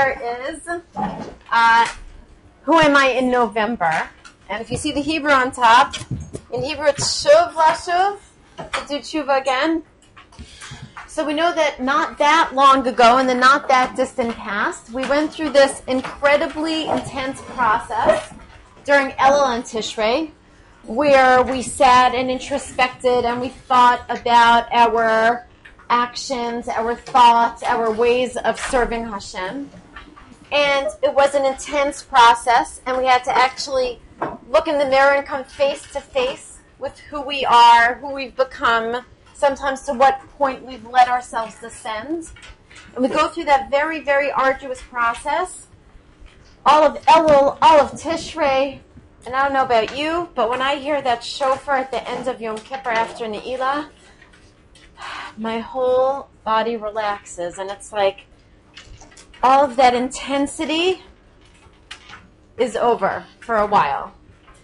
there is Who Am I in November? And if you see the Hebrew on top, in Hebrew it's Shuv Lashuv, to do tshuva again. So we know that not that long ago, in the not that distant past, we went through this incredibly intense process during Elul and Tishrei, where we sat and introspected and we thought about our actions, our thoughts, our ways of serving Hashem. And it was an intense process, and we had to actually look in the mirror and come face to face with who we are, who we've become, sometimes to what point we've let ourselves descend. And we go through that very, very arduous process. All of Elul, all of Tishrei, and I don't know about you, but when I hear that shofar at the end of Yom Kippur after Ne'ilah, my whole body relaxes, and it's like all of that intensity is over for a while.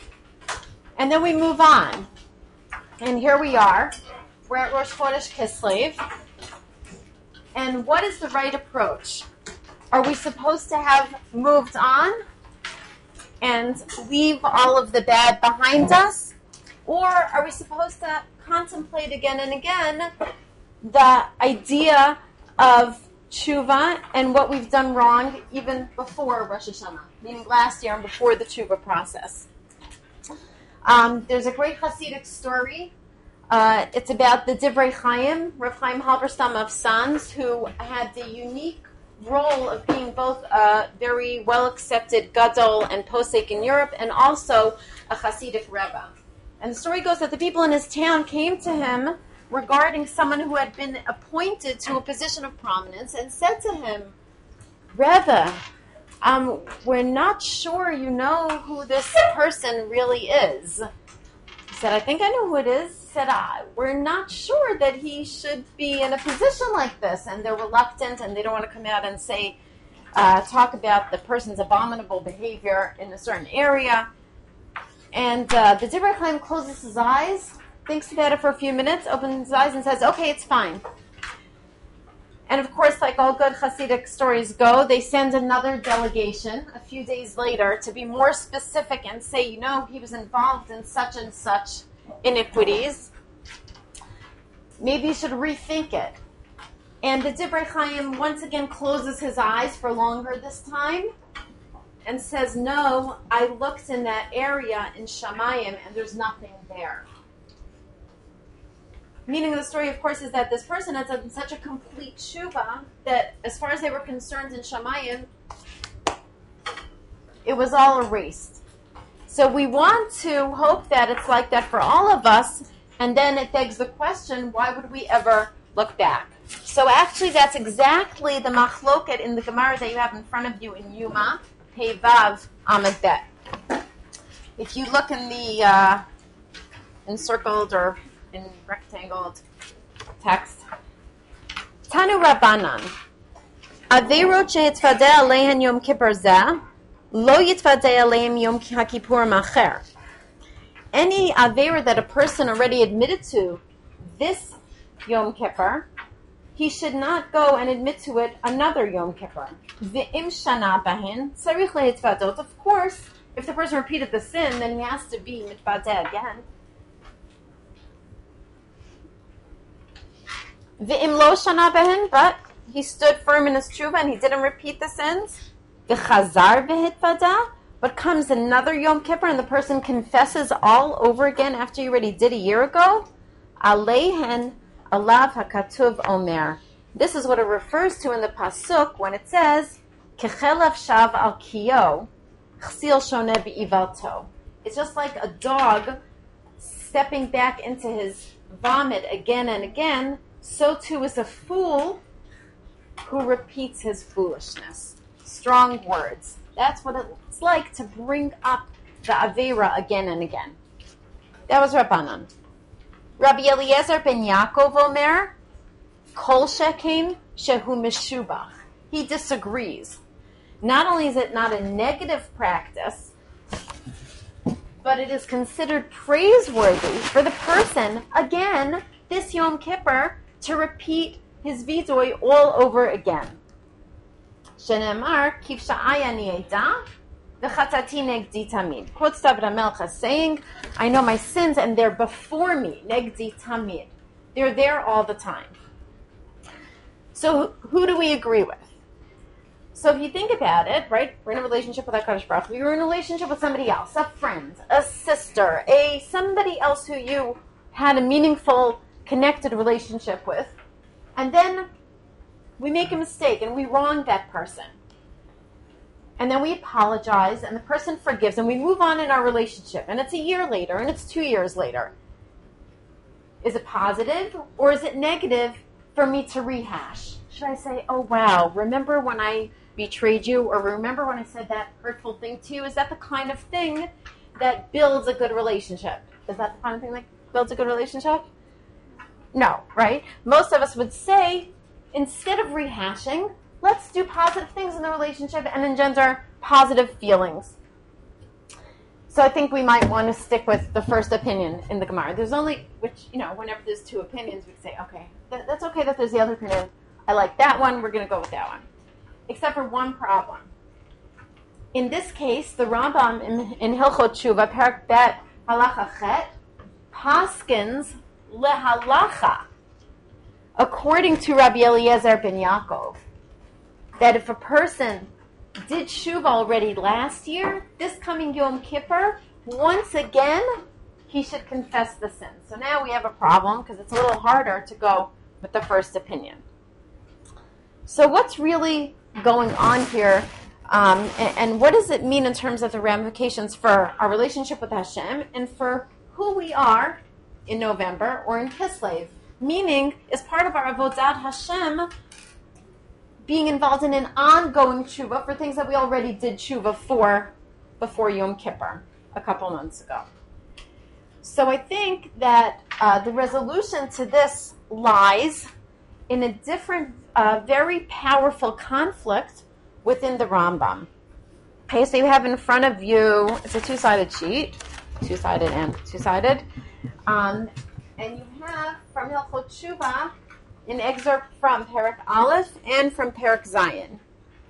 And then we move on. And here we are. We're at Rosh Chodesh Kislev. And what is the right approach? Are we supposed to have moved on and leave all of the bad behind us? Or are we supposed to contemplate again and again the idea of tshuva and what we've done wrong even before Rosh Hashanah, meaning last year and before the tshuva process? There's a great Hasidic story. It's about the Divrei Chaim, Rav Chaim Halberstam of Sanz, who had the unique role of being both a very well-accepted gadol and posek in Europe and also a Hasidic Rebbe. And the story goes that the people in his town came to him regarding someone who had been appointed to a position of prominence and said to him, Rebbe, we're not sure you know who this person really is. He said, I think I know who it is. He said, we're not sure that he should be in a position like this. And they're reluctant and they don't want to come out and say, talk about the person's abominable behavior in a certain area. And the Divrei Chaim closes his eyes, thinks about it for a few minutes, opens his eyes and says, okay, it's fine. And of course, like all good Hasidic stories go, they send another delegation a few days later to be more specific and say, he was involved in such and such iniquities. Maybe you should rethink it. And the Divrei Chaim once again closes his eyes for longer this time and says, no, I looked in that area in Shamayim and there's nothing there. Meaning of the story, of course, is that this person had done such a complete tshuva that as far as they were concerned in Shamayim, it was all erased. So we want to hope that it's like that for all of us, and then it begs the question, why would we ever look back? So actually that's exactly the machloket in the Gemara that you have in front of you in Yuma, Pei Vav Amud Bet. If you look in the encircled or in rectangled text. Tanu Rabbanan. Averot she'yitvadeh aleihen Yom Kippur zeh, lo yitvadeh aleihem Yom HaKippurim acher. Any avera that a person already admitted to this Yom Kippur, he should not go and admit to it another Yom Kippur. Ve'im shana bahin, tzarich lehitvadot. Of course, if the person repeated the sin, then he has to be mitvadeh again. V'im lo shana behen, but he stood firm in his tshuva and he didn't repeat the sins. V'chazar v'hitvadah, but comes another Yom Kippur and the person confesses all over again after you already did a year ago. Aleihen alav hakatuv omer. This is what it refers to in the pasuk when it says kechelav shav al kiyo chsil shoneh be'ivalto. It's just like a dog stepping back into his vomit again and again. So too is a fool who repeats his foolishness. Strong words. That's what it's like to bring up the Avera again and again. That was Rabbanan. Rabbi Eliezer ben Yaakov Omer, Kol Shekin Shehu Meshubach. He disagrees. Not only is it not a negative practice, but it is considered praiseworthy for the person, again, this Yom Kippur, to repeat his vidui all over again. Shenemar, Kif sha'aya ni'eda, v'chatati negdi tamid. Quotes David HaMelech as saying, I know my sins and they're before me, negdi tamid. They're there all the time. So who do we agree with? So if you think about it, right, we're in a relationship with HaKadosh Baruch Hu. You're in a relationship with somebody else, a friend, a sister, somebody else who you had a meaningful, connected relationship with. And then we make a mistake and we wrong that person. And then we apologize and the person forgives and we move on in our relationship. And it's a year later and it's 2 years later. Is it positive or is it negative for me to rehash? Should I say, oh wow, remember when I betrayed you, or remember when I said that hurtful thing to you? Is that the kind of thing that builds a good relationship? Is that the kind of thing that builds a good relationship? No, right? Most of us would say, instead of rehashing, let's do positive things in the relationship and engender positive feelings. So I think we might want to stick with the first opinion in the Gemara. There's only, whenever there's two opinions, we say, okay, that's okay that there's the other opinion. I like that one, we're going to go with that one. Except for one problem. In this case, the Rambam in Hilchot Tshuva, Perak Bet, Halacha Chet, paskins lehalacha, according to Rabbi Eliezer ben Yaakov, that if a person did Tshuva already last year, this coming Yom Kippur, once again, he should confess the sin. So now we have a problem because it's a little harder to go with the first opinion. So what's really going on here, and what does it mean in terms of the ramifications for our relationship with Hashem and for who we are in November or in Kislev? Meaning, is part of our Avodat Hashem being involved in an ongoing tshuva for things that we already did tshuva for before Yom Kippur a couple months ago. So I think that the resolution to this lies in a different, very powerful conflict within the Rambam. Okay, so you have in front of you, it's a two-sided sheet, two-sided and two-sided, and you have from Hilchot Tshuva an excerpt from Perek Aleph and from Perek Zayin.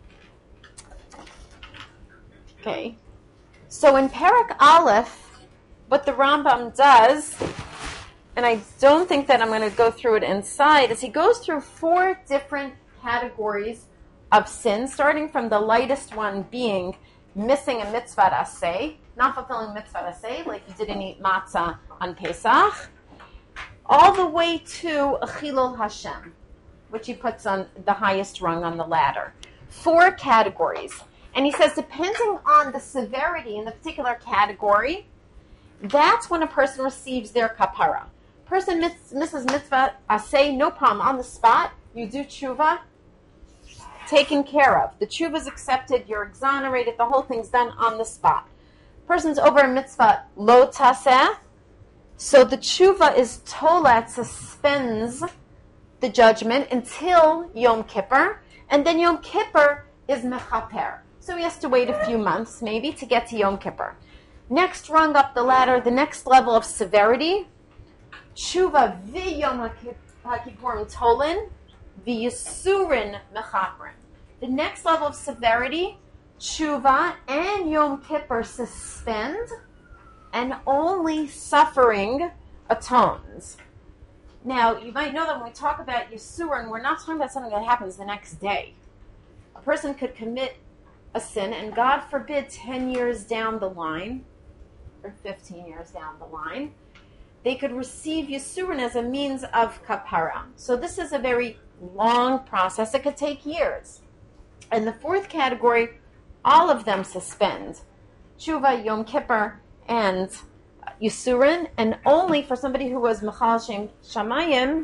Okay, so in Perek Aleph, what the Rambam does, and I don't think that I'm going to go through it inside, is he goes through 4 different categories of sin, starting from the lightest one being missing a mitzvah aseh, not fulfilling mitzvah aseh, like you didn't eat matzah on Pesach, all the way to Chilul Hashem, which he puts on the highest rung on the ladder. 4 categories. And he says, depending on the severity in the particular category, that's when a person receives their kapara. Person misses mitzvah aseh, no problem, on the spot, you do tshuva, taken care of. The tshuva is accepted, you're exonerated, the whole thing's done on the spot. Person's over a mitzvah lo taseh, so the tshuva is tolat, suspends the judgment until Yom Kippur, and then Yom Kippur is mechaper. So he has to wait a few months, maybe, to get to Yom Kippur. Next rung up the ladder, the next level of severity, tshuva v'yom ha'kippurim tolin, v'yisurin mechaprim. The next level of severity, tshuva and Yom Kippur suspend, and only suffering atones. Now, you might know that when we talk about Yisurin, we're not talking about something that happens the next day. A person could commit a sin, and God forbid 10 years down the line, or 15 years down the line, they could receive Yisurin as a means of kapara. So this is a very long process. It could take years. And the 4th category, all of them suspend. Tshuva, Yom Kippur, and Yisurin, and only for somebody who was Mechal Shem Shamayim,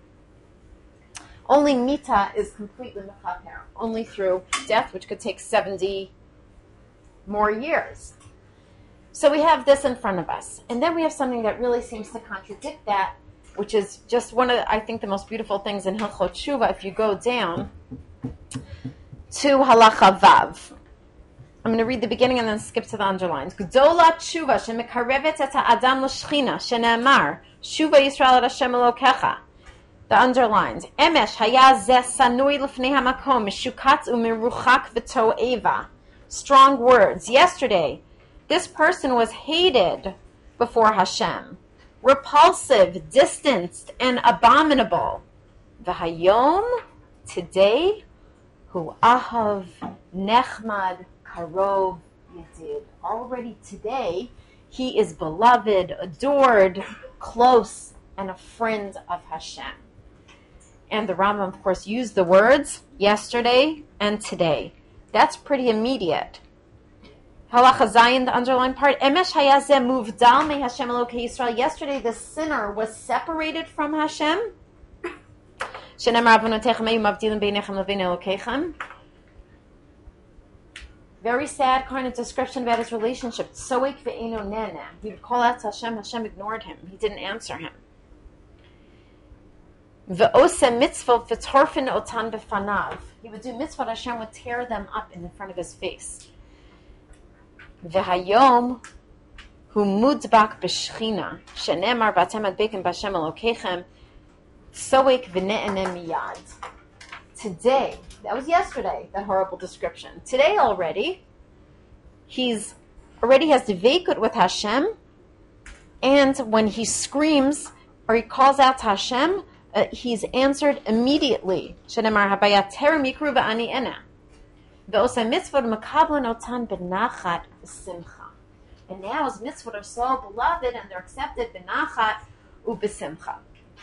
only Mita is completely Mechaper, only through death, which could take 70 more years. So we have this in front of us. And then we have something that really seems to contradict that, which is just one of, I think, the most beautiful things in Hilchot Tshuva. If you go down to Halacha Vav, I'm going to read the beginning and then skip to the underlines. Gdola tshuva shemekarevet et ha'adam l'shchina shene'amar shuva Yisrael et Hashem Elokecha. The The underlines. Emesh haya zeh sanui lefnei hamakom mishukatz umiruchak v'to'eva. Strong words. Yesterday, this person was hated before Hashem, repulsive, distanced, and abominable. V'hayom, today, hu ahav nechmad karov yedid. Already today, he is beloved, adored, close, and a friend of Hashem. And the Rambam, of course, used the words yesterday and today. That's pretty immediate. Halacha Zayin, the underlined part. Emesh hayazeh muvdal me Hashem Elokei Yisrael. Yesterday, the sinner was separated from Hashem. Shenemar avonotechem hayu mavdilim beinechem levin Elokeichem. Very sad kind of description about his relationship. Soik ve'eno nene. He would call out to Hashem. Hashem ignored him. He didn't answer him. Ve'ose mitzvot v'torfin otan b'fanav. He would do mitzvot. Hashem would tear them up in front of his face. Ve'hayom hu mudbak b'shchina shenemar v'atem adbekim b'Hashem Elokeichem soik v'ne'ene miyad. Today, that was yesterday, that horrible description. Today already, he's already has dveikut with Hashem, and when he screams or he calls out to Hashem, he's answered immediately. Shenemar habayater mikru v'ani ena. Ve'osei mitzvot makablan otan b'nachat v'simcha. And now his mitzvot are so beloved and they're accepted b'nachat u'b'simcha.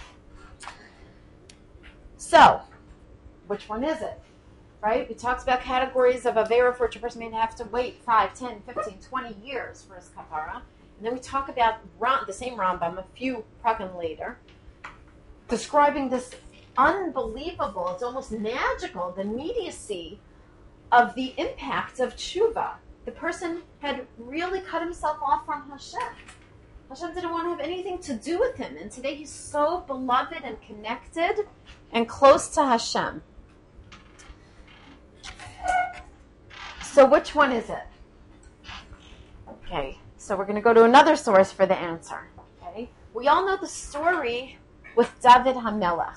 So, which one is it? Right? We talked about categories of Avera for which a person may have to wait 5, 10, 15, 20 years for his kapara. And then we talk about the same Rambam a few prakim later, describing this unbelievable, it's almost magical, the immediacy of the impact of tshuva. The person had really cut himself off from Hashem. Hashem didn't want to have anything to do with him. And today he's so beloved and connected and close to Hashem. So which one is it? Okay, so we're going to go to another source for the answer. Okay, we all know the story with David HaMelech.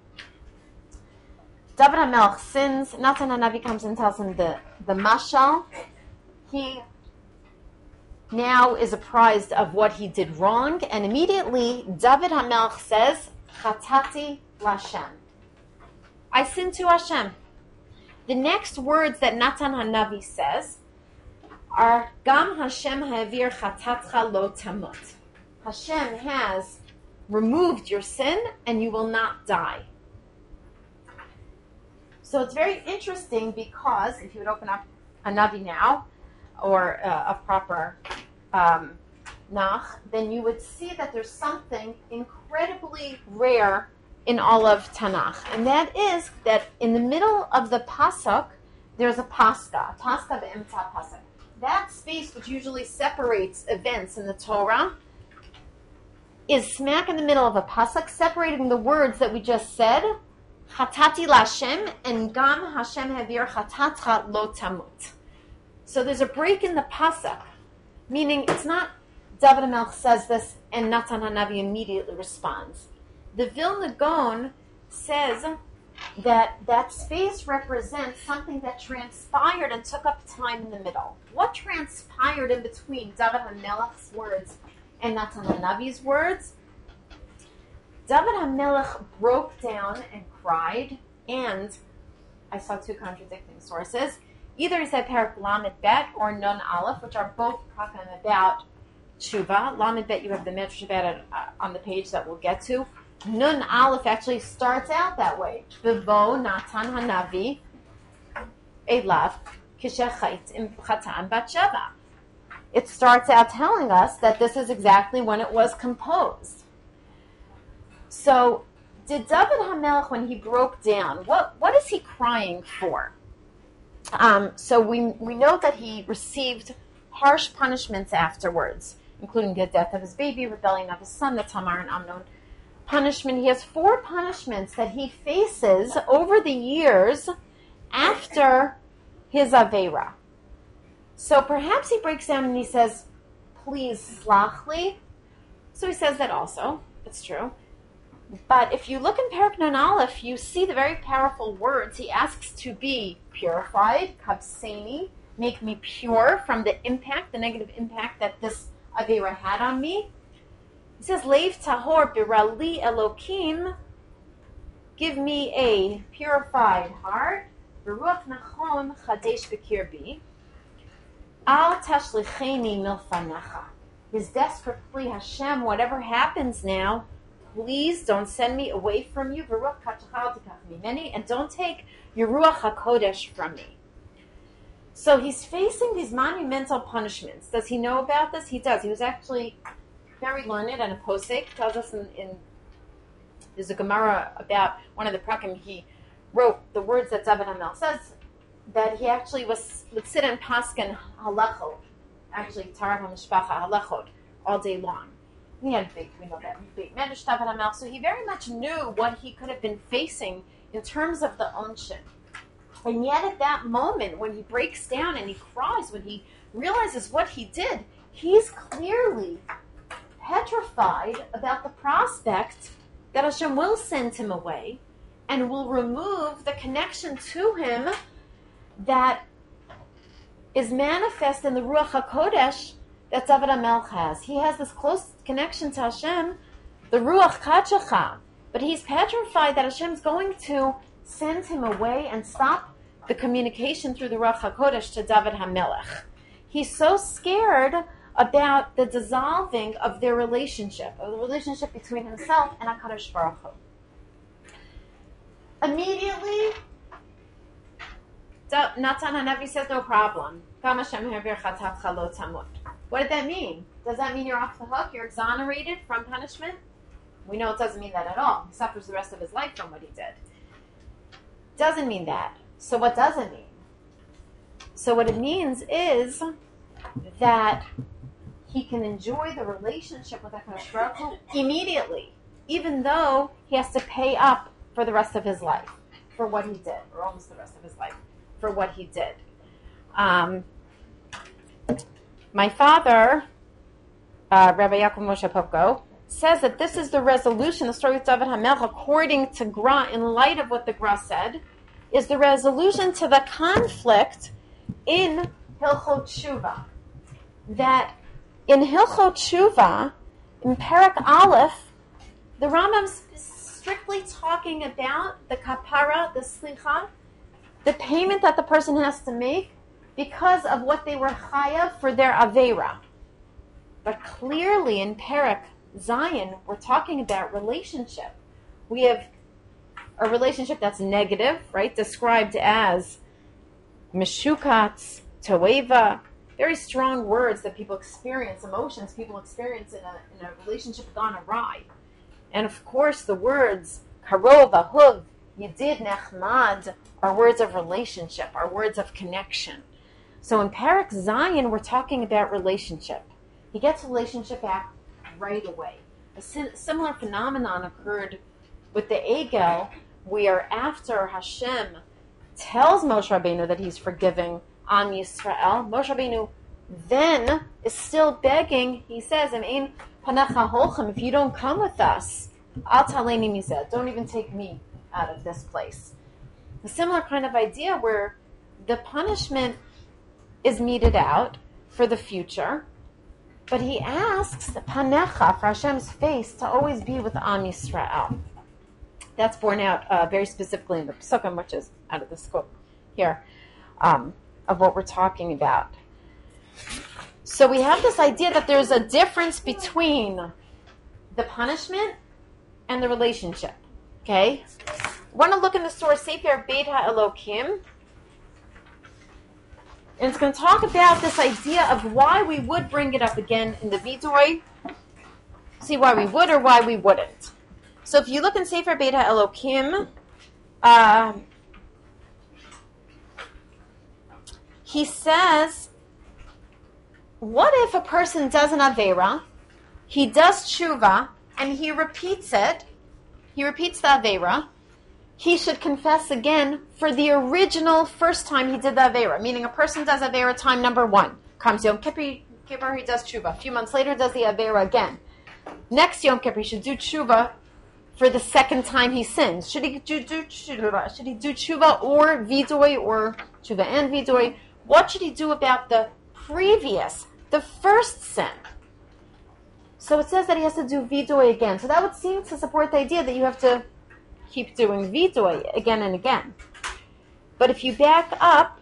David HaMelech sins. Natan HaNavi comes and tells him the mashal. He now is apprised of what he did wrong, and immediately David HaMelech says, Chatati Lashem. I sinned to Hashem. The next words that Natan HaNavi says are Gam Hashem ha'avir chatatcha lo tamut. Hashem has removed your sin and you will not die. So it's very interesting because if you would open up a Navi now, or a proper Nach, then you would see that there's something incredibly rare in all of Tanakh. And that is that in the middle of the Pasuk, there's a Pascha be'emta Pasuk. That space which usually separates events in the Torah is smack in the middle of a Pasuk, separating the words that we just said, Chatati Lashem, and Gam Hashem Havir Chatatcha Lo Tamut. So there's a break in the Pasuk, meaning it's not David HaMelech says this and Natan HaNavi immediately responds. The Vilna Gaon says that that space represents something that transpired and took up time in the middle. What transpired in between David HaMelech's words and Natan HaNavi's words? David HaMelech broke down and cried, and I saw two contradicting sources. Either he said Parak Lamed Bet or Nun Aleph, which are both talking about Tshuva. Lamed Bet, you have the Medrash about it on the page that we'll get to. Nun Aleph actually starts out that way. Bevo Natan HaNavi Elav Kishechait Im Chatan Bat Sheva. It starts out telling us that this is exactly when it was composed. So, did David HaMelech, when he broke down, what is he crying for? So we know that he received harsh punishments afterwards, including the death of his baby, rebellion of his son, the Tamar and Amnon punishment. He has 4 punishments that he faces over the years after his Aveira. So perhaps he breaks down and he says, please, slach li. So he says that also. It's true. But if you look in Perek Nun Aleph, you see the very powerful words. He asks to be purified, kabseni, make me pure from the impact, the negative impact that this Avera had on me. He says, Leiv tahor birali Elokim, give me a purified heart. Beruach nachon chadesh b'kirbi. Al tashlicheni milfanecha. His desperate plea, Hashem, whatever happens now, please don't send me away from you. Beruach kachachal tikach mimeni, and don't take your Ruach HaKodesh from me. So he's facing these monumental punishments. Does he know about this? He does. He was actually very learned, and a posek tells us in there's a Gemara about one of the prakim. He wrote the words that David HaMelech says, that he actually would sit and paskin halachot, actually Tarat HaMishpacha halachot, all day long. He had we know that, big medrash David HaMelech, so he very much knew what he could have been facing in terms of the onshin. And yet at that moment, when he breaks down and he cries, when he realizes what he did, he's clearly petrified about the prospect that Hashem will send him away and will remove the connection to him that is manifest in the Ruach HaKodesh that David HaMelech has. He has this close connection to Hashem, the Ruach Kachacha, but he's petrified that Hashem's going to send him away and stop the communication through the Ruach HaKodesh to David HaMelech. He's so scared about the dissolving of their relationship, of the relationship between himself and HaKadosh Baruch Hu. Immediately, Natan HaNavi says, no problem. What did that mean? Does that mean you're off the hook? You're exonerated from punishment? We know it doesn't mean that at all. He suffers the rest of his life from what he did. Doesn't mean that. So what does it mean? So what it means is that he can enjoy the relationship with HaKadosh Baruch Hu immediately, even though he has to pay up for the rest of his life for what he did, or almost the rest of his life for what he did. My father, Rabbi Yaakov Moshe Popko, says that this is the resolution, the story with David HaMelech, according to Gra, in light of what the Gra said, is the resolution to the conflict in Hilchot Tshuva. That in Hilchot Tshuva, in Perek Aleph, the Rambam's strictly talking about the kapara, the slicha, the payment that the person has to make because of what they were chayav for their avera. But clearly in Perek Zion, we're talking about relationship. We have a relationship that's negative, right? Described as meshukatz, toeva, very strong words that people experience, emotions people experience in a relationship gone awry. And of course, the words karov, ahuv, yedid, nechmad are words of relationship, are words of connection. So in Perek Zion, we're talking about relationship. He gets relationship back right away. A similar phenomenon occurred with the Egel, where after Hashem tells Moshe Rabbeinu that he's forgiving Am Yisrael, Moshe Rabbeinu then is still begging. He says, "Im panecha holchem, if you don't come with us, al taleni mizeh, don't even take me out of this place." A similar kind of idea where the punishment is meted out for the future, but he asks the panecha, for Hashem's face, to always be with Am Yisrael. That's borne out very specifically in the Psukim, which is out of the scope here of what we're talking about. So we have this idea that there's a difference between the punishment and the relationship. Okay? Want to look in the source Sefer Beit HaElokim, and it's going to talk about this idea of why we would bring it up again in the Vidui. See why we would or why we wouldn't. So if you look in Sefer Beit HaElokim, he says, what if a person does an Aveira, he does tshuva, and he repeats it, he repeats the Aveira, he should confess again for the original first time he did the Aveira, meaning a person does Aveira time number 1, comes Yom Kippur, he does tshuva, a few months later does the Aveira again. Next Yom Kippur, he should do tshuva for the second time he sins? Should he do tshuva or vidui, or tshuva and vidui? What should he do about the first sin? So it says that he has to do vidui again. So that would seem to support the idea that you have to keep doing vidui again and again. But if you back up,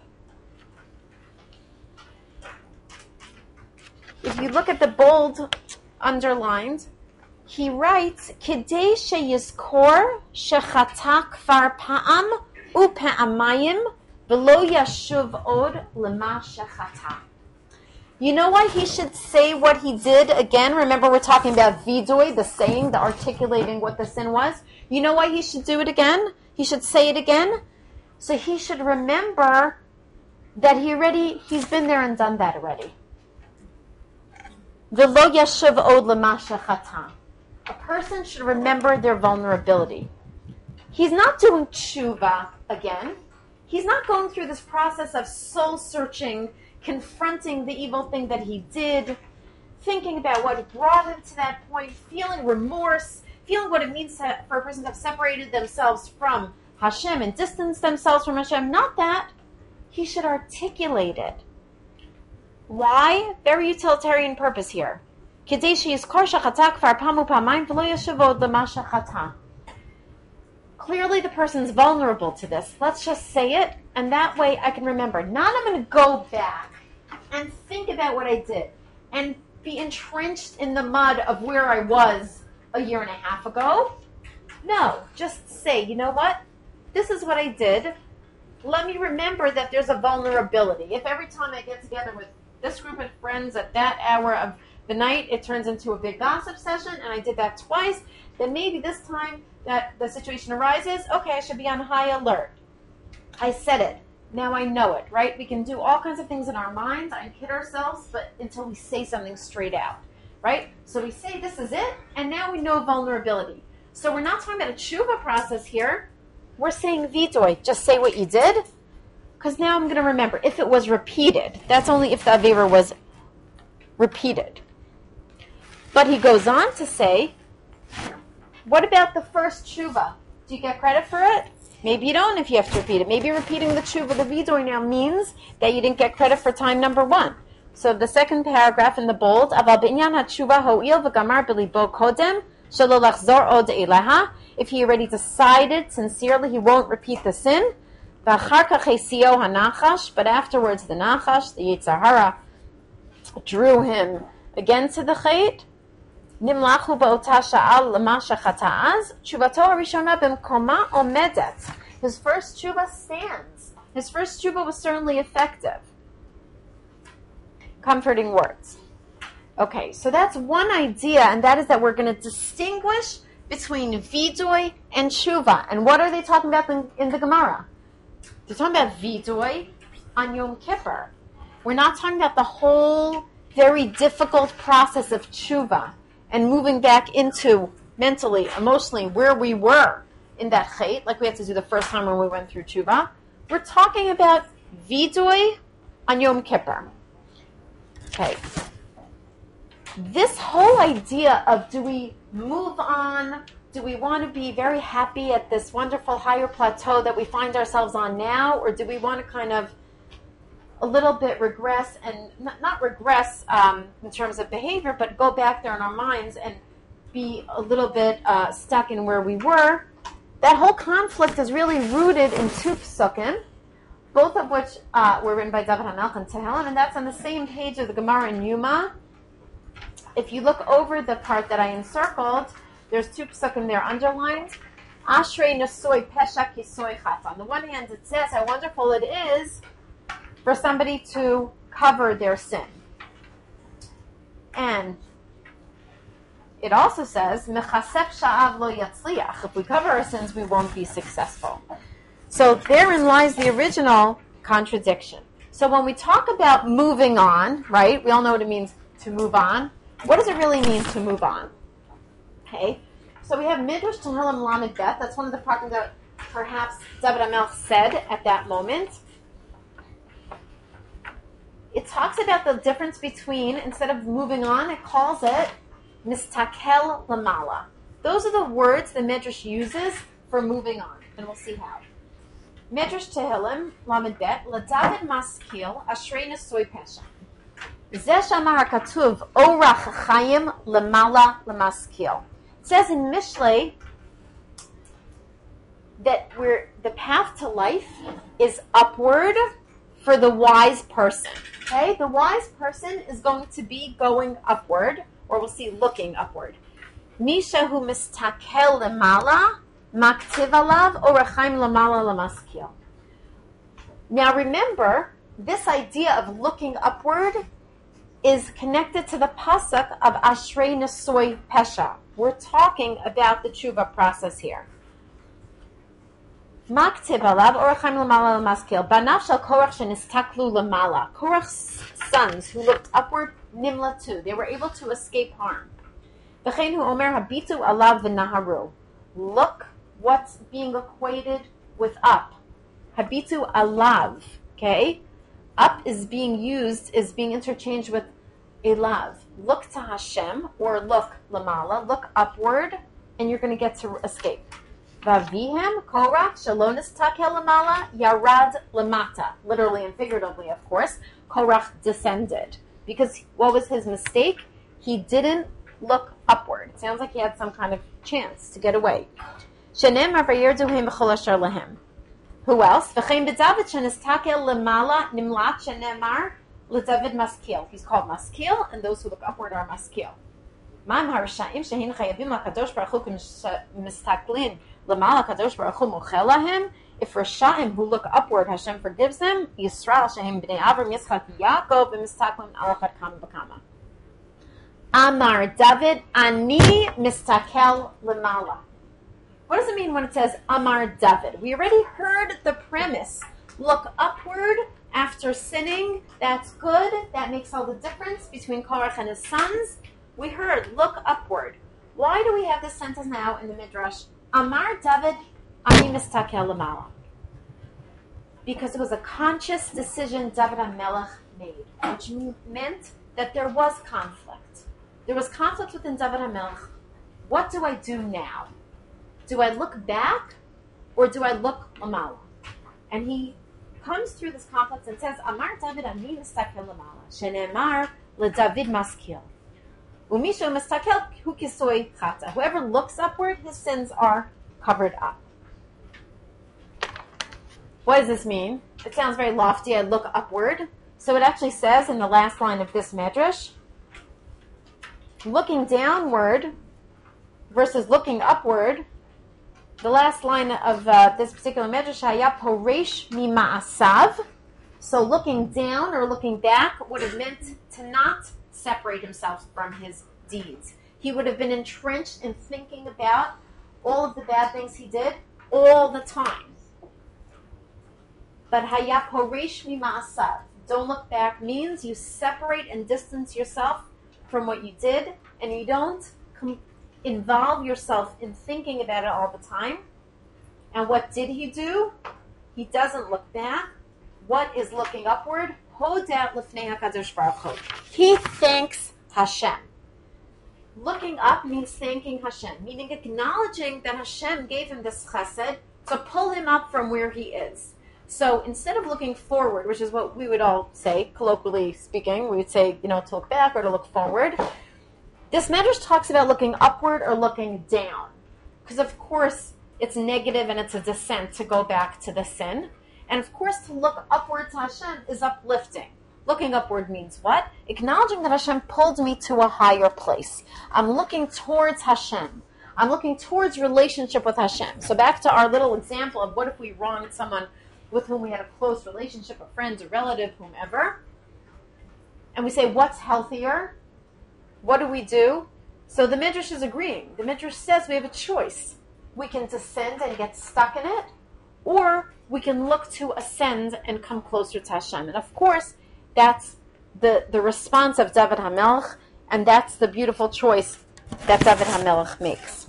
if you look at the bold underlined, he writes, Kidei sheyizkor shechata kvar pa'am u'pa'amayim v'lo yashuv od lema shechata. You know why he should say what he did again? Remember, we're talking about vidui, the saying, the articulating what the sin was. You know why he should do it again? He should say it again? So he should remember that he's been there and done that already. V'lo yashuv od lema shechata. A person should remember their vulnerability. He's not doing tshuva again. He's not going through this process of soul-searching, confronting the evil thing that he did, thinking about what brought him to that point, feeling remorse, feeling what it means for a person to have separated themselves from Hashem and distanced themselves from Hashem. Not that. He should articulate it. Why? Very utilitarian purpose here. Clearly the person's vulnerable to this. Let's just say it, and that way I can remember. Not I'm going to go back and think about what I did and be entrenched in the mud of where I was a year and a half ago. No, just say, you know what? This is what I did. Let me remember that there's a vulnerability. If every time I get together with this group of friends at that hour of the night, it turns into a big gossip session, and I did that twice, then maybe this time that the situation arises, okay, I should be on high alert. I said it. Now I know it, right? We can do all kinds of things in our minds and kid ourselves, but until we say something straight out, right? So we say this is it, and now we know vulnerability. So we're not talking about a tshuva process here. We're saying vidui, just say what you did, because now I'm going to remember. If it was repeated, that's only if the avera was repeated. But he goes on to say, what about the first tshuva? Do you get credit for it? Maybe you don't if you have to repeat it. Maybe repeating the tshuva, the vidui now means that you didn't get credit for time number one. So the second paragraph in the bold, Aval b'inyan hatshuva ho'il v'gamar b'libo kodem shelo lachzor od eleha. If he already decided sincerely he won't repeat the sin, v'achar kach hesio hanachash, but afterwards the nachash, the Yetzer Hara, drew him again to the chait. Nimlachu ba'ota sha'al lema shechata'az, tshuvato harishona b'mkoma omedet. His first tshuva stands. His first tshuva was certainly effective. Comforting words. Okay, so that's one idea, and that is that we're going to distinguish between vidui and tshuva. And what are they talking about in the Gemara? They're talking about vidui on Yom Kippur. We're not talking about the whole very difficult process of tshuva and moving back into mentally, emotionally, where we were in that chait, like we had to do the first time when we went through tshuva. We're talking about vidui on Yom Kippur. Okay. This whole idea of do we move on, do we want to be very happy at this wonderful higher plateau that we find ourselves on now, or do we want to kind of a little bit regress, and not regress in terms of behavior, but go back there in our minds and be a little bit stuck in where we were. That whole conflict is really rooted in two psukim, both of which were written by David HaMelech and Tehillim, and that's on the same page of the Gemara in Yuma. If you look over the part that I encircled, there's two psukim there underlined. Ashrei nesoi pesha kisoi chat. On the one hand, it says how wonderful it is for somebody to cover their sin. And it also says, Mechasef sha'av lo yatzliach. If we cover our sins, we won't be successful. So therein lies the original contradiction. So when we talk about moving on, right, we all know what it means to move on. What does it really mean to move on? Okay, so we have Midrash Tehillim Lamed Bet. That's one of the parts that perhaps David HaMelech said at that moment. It talks about the difference between, instead of moving on, it calls it Mistakel Lamala. Those are the words the Midrash uses for moving on, and we'll see how. Midrash Tehillim, Lamed Bet, LaDavid Maskil, Ashrei Nesoy Pesha. Zeh Shamar HaKatuv, Orach Chaim Lemala Lemaskil. It says in Mishlei that the path to life is upward for the wise person. Okay? The wise person is going to be going upward, or we'll see looking upward. Mishahu mistakel lemala, maktiv alav, orachaim lemala lemaskil. Now remember, this idea of looking upward is connected to the pasuk of Ashrei Nesoy Pesha. We're talking about the tshuva process here. Maktiv alav, orachaim lemala lemaskil. Banav shel Korach shenistaklu lemala. Korach's sons who looked upward, nimlatu. They were able to escape harm. V'chein hu omer habitu alav v'naharu. Look what's being equated with up. Habitu alav. Okay? Up is being interchanged with elav. Look to Hashem, or look lamala, look upward, and you're going to get to escape. Vavihem Korach shalonis takel lamala yarad lamata. Literally and figuratively, of course. Korach descended. Because what was his mistake? He didn't look upward. It sounds like he had some kind of chance to get away. Shenemar vayirduhim b'chol asher lahem. Who else? V'chein b'David shenistakel lemala nimlat shenemar l'David maskil. He's called maskil, and those who look upward are maskil. Ma'am harasha'im shehin chayavim lakadosh baruch hu mistaklin lemala kadosh baruch hu mochel lahem. If Rasha'im who look upward, Hashem forgives them. Yisrael shehem b'nei Avram Yitzchak Yaakov v'mistaklin alachat kama v'kama. Amar David, ani mistakel lemala. What does it mean when it says Amar David? We already heard the premise. Look upward after sinning. That's good. That makes all the difference between Korach and his sons. We heard look upward. Why do we have this sentence now in the Midrash? Amar David, ani mistakel lemala. Because it was a conscious decision David HaMelech made, which meant that there was conflict. There was conflict within David HaMelech. What do I do now? Do I look back, or do I look lamala? And he comes through this conflict and says, Amar David ani mistakel lamala, shenemar leDavid maskil. Umishu mistakel hu kisoy chata. Whoever looks upward, his sins are covered up. What does this mean? It sounds very lofty. I look upward. So it actually says in the last line of this medrash, looking downward versus looking upward. The last line of this particular medrash, haya poresh mima'asav. So looking down or looking back would have meant to not separate himself from his deeds. He would have been entrenched in thinking about all of the bad things he did all the time. But haya poresh mima'asav. Don't look back means you separate and distance yourself from what you did, and you don't involve yourself in thinking about it all the time. And what did he do? He doesn't look back. What is looking upward? Hodat lifnei HaKadosh Baruch Hu. He thanks Hashem. Looking up means thanking Hashem, meaning acknowledging that Hashem gave him this chesed to pull him up from where he is. So instead of looking forward, which is what we would all say, colloquially speaking, we would say, to look back or to look forward. This medrash talks about looking upward or looking down. Because of course, it's negative and it's a descent to go back to the sin. And of course, to look upward to Hashem is uplifting. Looking upward means what? Acknowledging that Hashem pulled me to a higher place. I'm looking towards Hashem. I'm looking towards relationship with Hashem. So back to our little example of what if we wronged someone with whom we had a close relationship, a friend, a relative, whomever. And we say, what's healthier? What do? So the Midrash is agreeing. The Midrash says we have a choice. We can descend and get stuck in it, or we can look to ascend and come closer to Hashem. And of course, that's the response of David HaMelech, and that's the beautiful choice that David HaMelech makes.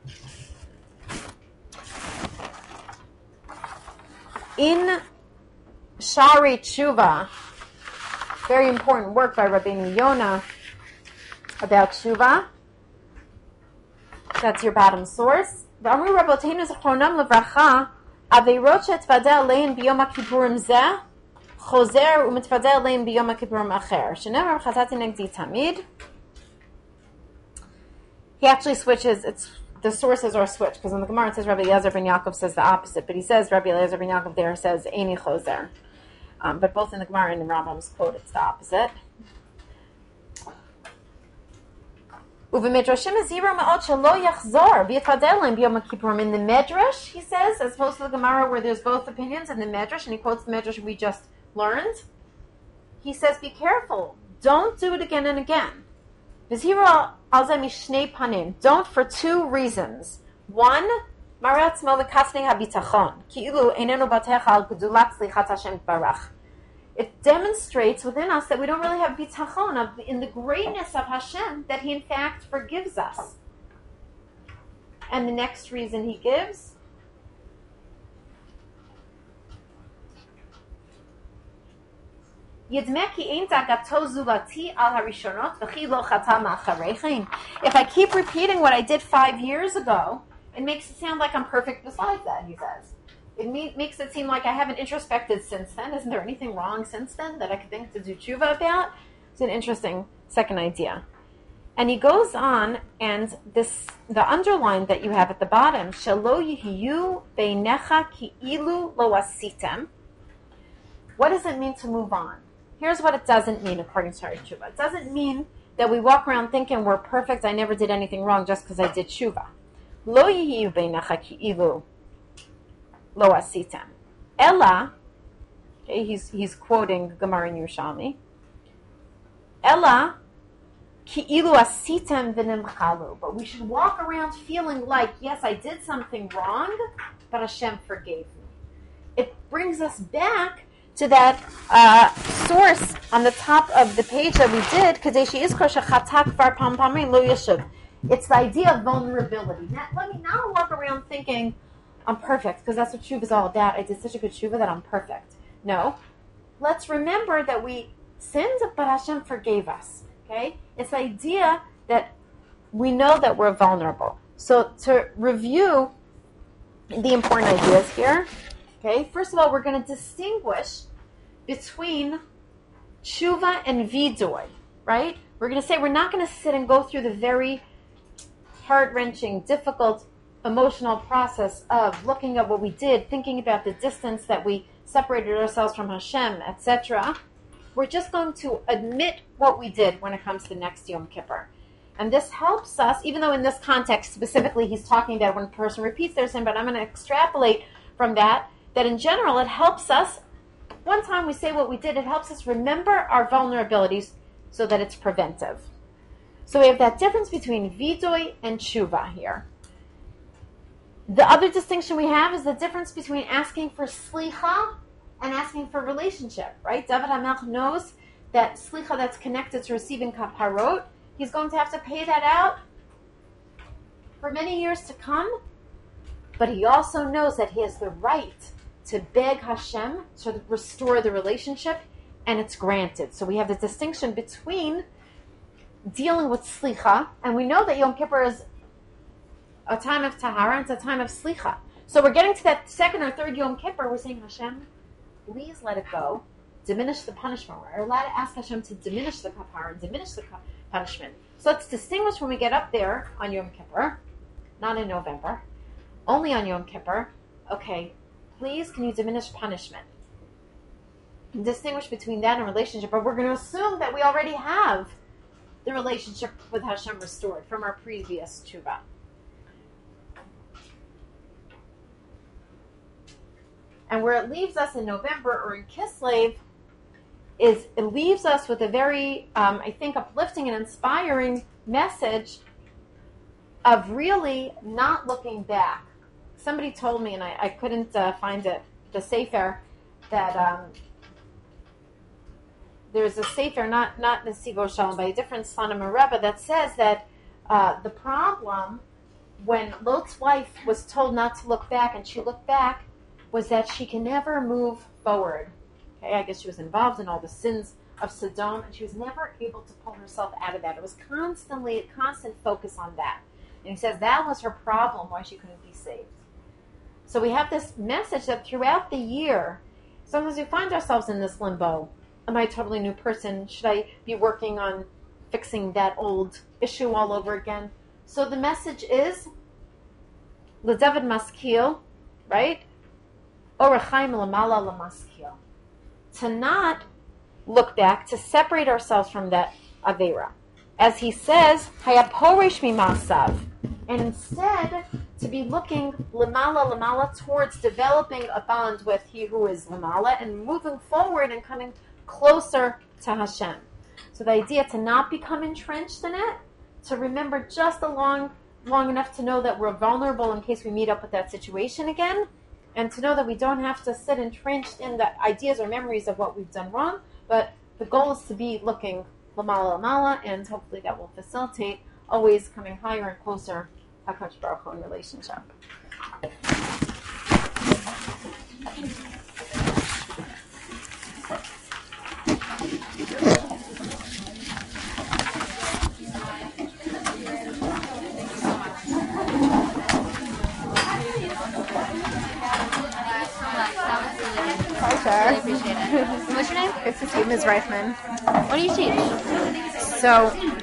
In Shari Tshuva, very important work by Rabbeinu Yonah about Tshuva, That's your bottom source. V'amru Rabbeinu Zichronam Levracha, Aveirot she'tvadeh alein b'yom ha'kippurim zeh, chozer u'mitvadeh alein b'yom ha'kippurim acher. Shenemar v'chatati negdi tamid. He actually switches. The sources are switched, because in the Gemara it says Rabbi Eliezer ben Yaakov says the opposite, but he says Rabbi Eliezer ben Yaakov there says Eini chozer. But both in the Gemara and in Rambam's quote, it's the opposite. In the Medrash, he says, as opposed to the Gemara where there's both opinions, in the Medrash, and he quotes the Medrash we just learned, he says, be careful. Don't do it again and again. Don't for two reasons. One, it demonstrates within us that we don't really have bitachon in the greatness of Hashem, that He in fact forgives us. And the next reason He gives, if I keep repeating what I did 5 years ago, it makes it sound like I'm perfect besides that, he says. It makes it seem like I haven't introspected since then. Isn't there anything wrong since then that I could think to do tshuva about? It's an interesting second idea. And he goes on, and the underline that you have at the bottom, Shelo yihiyu beinecha ki'ilu lo asitem. What does it mean to move on? Here's what it doesn't mean according to our tshuva. It doesn't mean that we walk around thinking we're perfect, I never did anything wrong just because I did tshuva. Lo yihiyu beinecha ki'ilu lo asitem. Ella, okay, he's quoting Gemara in Yerushalmi. Ella ki'ilu asitem v'nimchalu. But we should walk around feeling like, yes, I did something wrong, but Hashem forgave me. It brings us back to that source on the top of the page that we did, Kadeshi Iskar Shechatak Var Pam Pamein Lo Yeshuv. It's the idea of vulnerability. Let me not walk around thinking I'm perfect, because that's what tshuva is all about. I did such a good tshuva that I'm perfect. No. Let's remember that we sinned, but Hashem forgave us. Okay? It's the idea that we know that we're vulnerable. So to review the important ideas here, okay, first of all, we're going to distinguish between tshuva and vidui, right? We're going to say we're not going to sit and go through the very heart-wrenching, difficult, emotional process of looking at what we did, thinking about the distance that we separated ourselves from Hashem, etc. We're just going to admit what we did when it comes to next Yom Kippur. And this helps us, even though in this context specifically he's talking about when a person repeats their sin, but I'm going to extrapolate from that in general it helps us, one time we say what we did, it helps us remember our vulnerabilities so that it's preventive. So we have that difference between vidui and tshuva here. The other distinction we have is the difference between asking for slicha and asking for relationship, right? David HaMelech knows that slicha that's connected to receiving kaparot, he's going to have to pay that out for many years to come, but he also knows that he has the right to beg Hashem to restore the relationship, and it's granted. So we have the distinction between dealing with slicha, and we know that Yom Kippur is a time of tahara, and it's a time of slicha. So we're getting to that second or third Yom Kippur, we're saying, Hashem, please let it go. Diminish the punishment. We're allowed to ask Hashem to diminish the kapara and diminish the punishment. So let's distinguish when we get up there on Yom Kippur, not in November, only on Yom Kippur. Okay, please, can you diminish punishment? Distinguish between that and relationship, but we're going to assume that we already have the relationship with Hashem restored from our previous tshuva. And where it leaves us in November or in Kislev is it leaves us with a very, I think, uplifting and inspiring message of really not looking back. Somebody told me, and I couldn't find it, the sefer, that there's a sefer, not Nesivo Shalom, by a different Sfanim Rebbe, that says that the problem when Lot's wife was told not to look back and she looked back was that she can never move forward. Okay, I guess she was involved in all the sins of Sodom, and she was never able to pull herself out of that. It was constantly a constant focus on that. And he says that was her problem, why she couldn't be saved. So we have this message that throughout the year, sometimes we find ourselves in this limbo. Am I a totally new person? Should I be working on fixing that old issue all over again? So the message is, L'David Maskil, right? Orechaim Lamala Lamaskil. To not look back, to separate ourselves from that Avera. As he says, Hayaporish Mimasav. And instead, to be looking Lamala towards developing a bond with he who is Lamala and moving forward and coming closer to Hashem. So the idea to not become entrenched in it, to remember just long enough to know that we're vulnerable in case we meet up with that situation again, and to know that we don't have to sit entrenched in the ideas or memories of what we've done wrong, but the goal is to be looking Lamala, and hopefully that will facilitate always coming higher and closer to HaKadosh Baruch Hu in relationship. Hi, really appreciate it. What's your name? It's Ms. Reifman. What do you teach? So